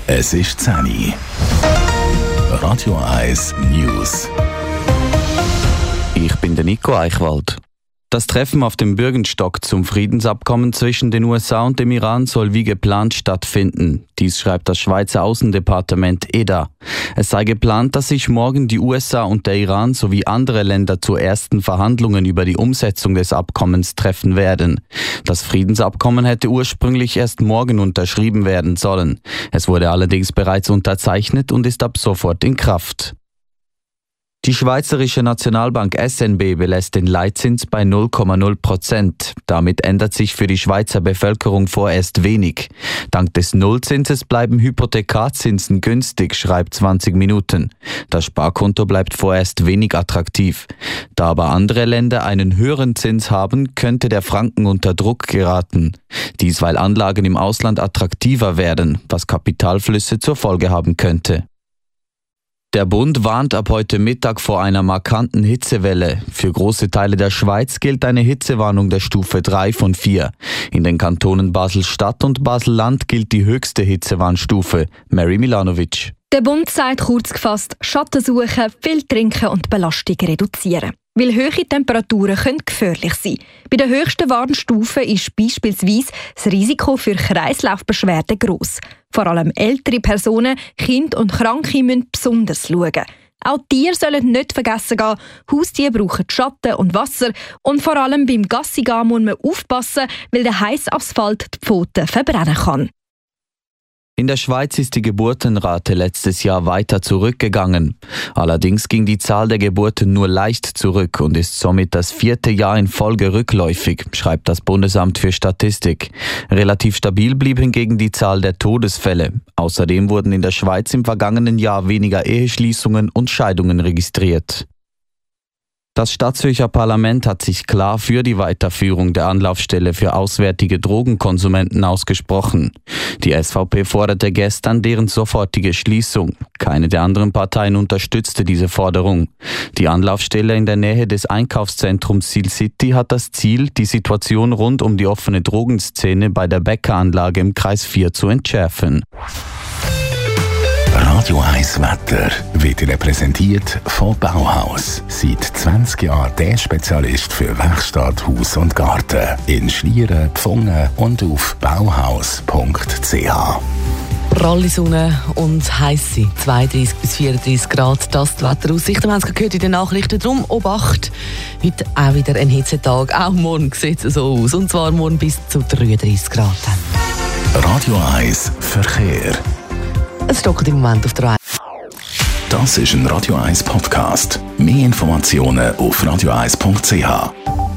Es ist 10 Uhr. Radio 1 News. Ich bin der Nico Eichwald. Das Treffen auf dem Bürgenstock zum Friedensabkommen zwischen den USA und dem Iran soll wie geplant stattfinden. Dies schreibt das Schweizer Außendepartement EDA. Es sei geplant, dass sich morgen die USA und der Iran sowie andere Länder zu ersten Verhandlungen über die Umsetzung des Abkommens treffen werden. Das Friedensabkommen hätte ursprünglich erst morgen unterschrieben werden sollen. Es wurde allerdings bereits unterzeichnet und ist ab sofort in Kraft. Die Schweizerische Nationalbank SNB belässt den Leitzins bei 0,0%. Damit ändert sich für die Schweizer Bevölkerung vorerst wenig. Dank des Nullzinses bleiben Hypothekarzinsen günstig, schreibt 20 Minuten. Das Sparkonto bleibt vorerst wenig attraktiv. Da aber andere Länder einen höheren Zins haben, könnte der Franken unter Druck geraten. Dies, weil Anlagen im Ausland attraktiver werden, was Kapitalflüsse zur Folge haben könnte. Der Bund warnt ab heute Mittag vor einer markanten Hitzewelle. Für große Teile der Schweiz gilt eine Hitzewarnung der Stufe 3 von 4. In den Kantonen Basel-Stadt und Basel-Land gilt die höchste Hitzewarnstufe. Mary Milanovic. Der Bund sagt kurz gefasst, Schatten suchen, viel trinken und Belastung reduzieren. Weil hohe Temperaturen können gefährlich sein. Bei der höchsten Warnstufe ist beispielsweise das Risiko für Kreislaufbeschwerden gross. Vor allem ältere Personen, Kinder und Kranke müssen besonders schauen. Auch Tiere sollen nicht vergessen gehen. Haustiere brauchen Schatten und Wasser. Und vor allem beim Gassigehen muss man aufpassen, weil der heisse Asphalt die Pfoten verbrennen kann. In der Schweiz ist die Geburtenrate letztes Jahr weiter zurückgegangen. Allerdings ging die Zahl der Geburten nur leicht zurück und ist somit das 4. Jahr in Folge rückläufig, schreibt das Bundesamt für Statistik. Relativ stabil blieb hingegen die Zahl der Todesfälle. Außerdem wurden in der Schweiz im vergangenen Jahr weniger Eheschließungen und Scheidungen registriert. Das Stadtzürcher Parlament hat sich klar für die Weiterführung der Anlaufstelle für auswärtige Drogenkonsumenten ausgesprochen. Die SVP forderte gestern deren sofortige Schließung. Keine der anderen Parteien unterstützte diese Forderung. Die Anlaufstelle in der Nähe des Einkaufszentrums Seal City hat das Ziel, die Situation rund um die offene Drogenszene bei der Bäckeranlage im Kreis 4 zu entschärfen. Radio 1 Wetter wird Ihnen präsentiert von Bauhaus. Seit 20 Jahren der Spezialist für Werkstatt, Haus und Garten. In Schlieren, Pfungen und auf bauhaus.ch. Pralle Sonne und heisse 32 bis 34 Grad. Das ist die Wetteraussicht. Wir haben es gehört in den Nachrichten. Darum Obacht. Heute auch wieder ein Hitzetag. Auch morgen sieht es so aus. Und zwar morgen bis zu 33 Grad. Radio 1 Verkehr. Es stockt im Moment auf der 1. Das ist ein Radio 1 Podcast. Mehr Informationen auf radio1.ch.